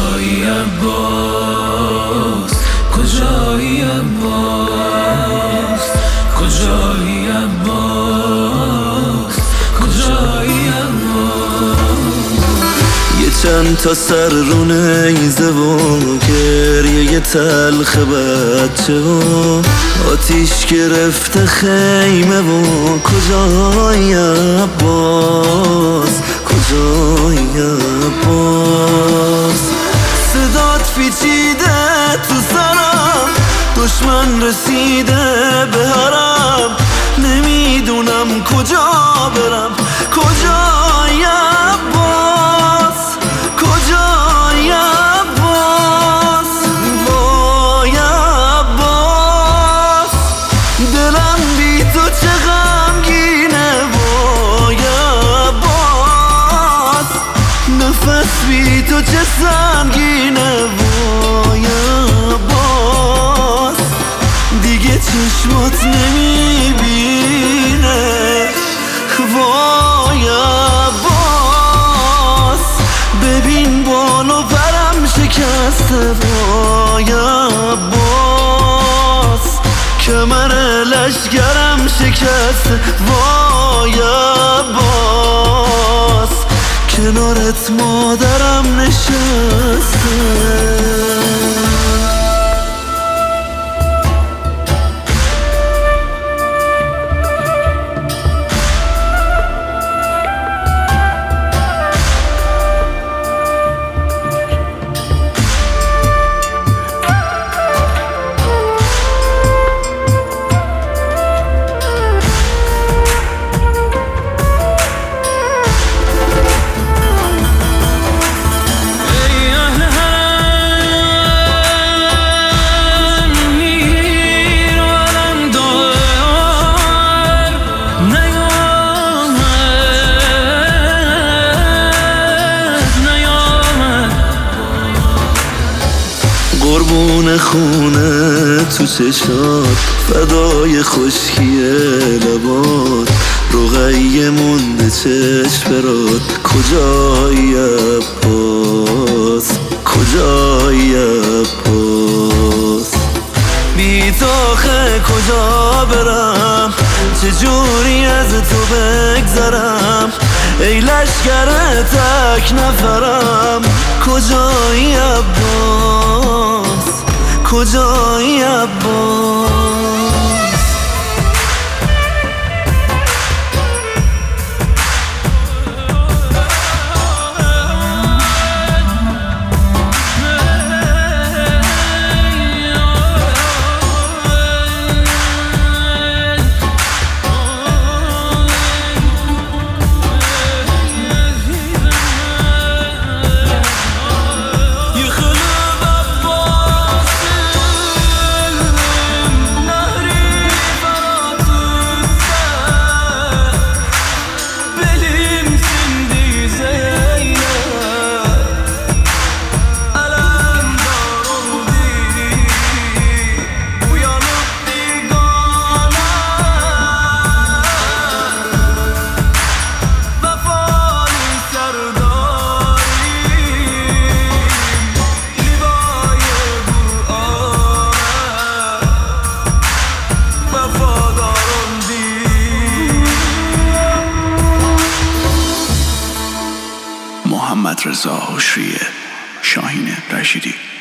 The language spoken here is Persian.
کجایی عباس؟ کجایی عباس؟ کجایی عباس؟ کجایی عباس؟ یه چند تا سر رو نیزه و گریه تلخ بچه و آتیش گرفته خیمه و کجایی عباس؟ کجایی عباس؟ صدات پیچیده تو سرم، دشمن رسیده به حرم، نمیدونم کجا برم. کجایی عباس؟ کجایی عباس؟ وای عباس، دلم بی تو چه غمگینه. وای عباس، نفس بی تو چه سنگینه. وای عباس، دیگه چشمات نمیبینه. وای عباس، ببین بالو پرم شکسته. وای عباس، کمر لشگرم شکسته. وای عباس، کنارت مادرم نشسته. قربون خونه تو چشات، فدای خشکی لبات، رقیه مونده چشم برات. کجایی عباس؟ کجایی عباس؟ بی تو آخه کجا برم؟ چجوری از تو بگذرم؟ ای لشگر تک نفرم. کجایی عباس؟ کجایی عباس؟ محمد رضا حشریه، شاهین رشیدی.